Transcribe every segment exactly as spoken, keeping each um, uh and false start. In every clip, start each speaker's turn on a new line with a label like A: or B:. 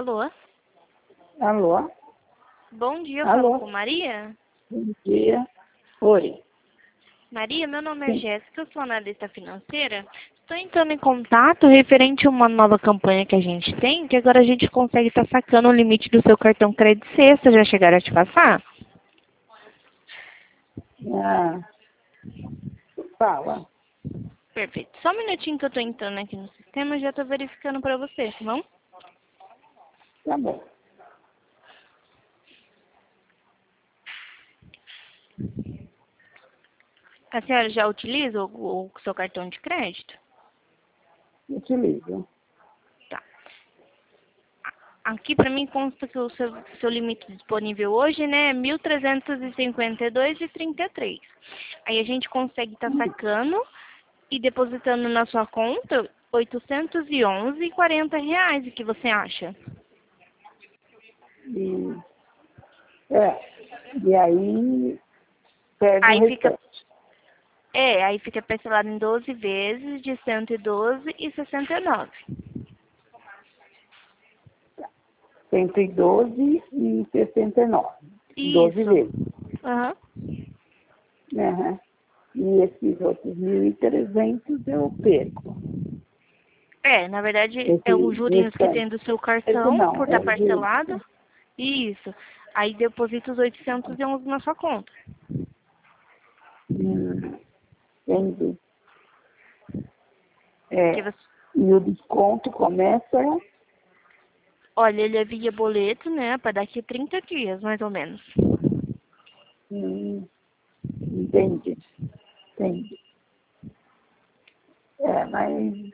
A: Alô?
B: Alô?
A: Bom dia, eu
B: Alô?
A: falo com Maria.
B: Bom dia. Oi.
A: Maria, meu nome é
B: Sim.
A: Jéssica, eu sou analista financeira. Estou entrando em contato referente a uma nova campanha que a gente tem, que agora a gente consegue estar sacando o limite do seu cartão Crédito Sexta. Já chegaram a te passar?
B: Ah, fala.
A: Perfeito. Só um minutinho que eu estou entrando aqui no sistema e já estou verificando para você, tá bom?
B: Tá bom.
A: A senhora já utiliza o, o seu cartão de crédito?
B: Utilizo.
A: Tá. Aqui para mim consta que o seu, seu limite disponível hoje, né, é mil trezentos e cinquenta e dois reais e trinta e três centavos. Aí a gente consegue estar sacando e depositando na sua conta oitocentos e onze reais e quarenta reais. O que você acha?
B: E, é, e aí pega o
A: Aí fica,
B: restante.
A: é, aí fica parcelado em doze vezes de cento e doze reais e sessenta e nove centavos.
B: cento e doze e sessenta e nove. doze
A: Isso.
B: vezes.
A: Aham.
B: Aham. E esses outros mil e trezentos eu perco.
A: É, na verdade,
B: Esse
A: é os jurinhos que tem
B: restante.
A: do seu
B: Esse
A: cartão
B: não,
A: por
B: é
A: estar
B: o juro.
A: parcelado. Isso. Aí deposita os oitocentos e onze na sua conta.
B: Hum, entendi. É,
A: Que você,
B: e o desconto começa.
A: olha, ele é via boleto, né? Para daqui a trinta dias, mais ou menos.
B: Hum, entendi. Entendi. É, mas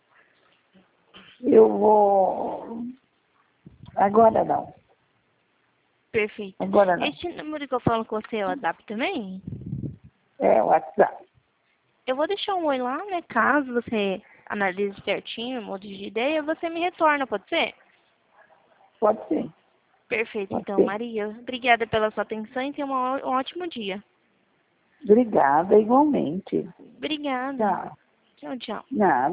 B: eu vou. Agora não.
A: Perfeito.
B: Agora não.
A: Este número que eu falo com você é o WhatsApp também?
B: É o WhatsApp.
A: Eu vou deixar um oi lá, né? Caso você analise certinho, mude de ideia, você me retorna, pode ser?
B: Pode ser.
A: Perfeito,
B: Pode
A: então,
B: ser.
A: Maria. Obrigada pela sua atenção e tenha uma ó- um ótimo dia.
B: Obrigada, igualmente.
A: Obrigada.
B: Tchau.
A: Tchau, tchau.
B: Nada.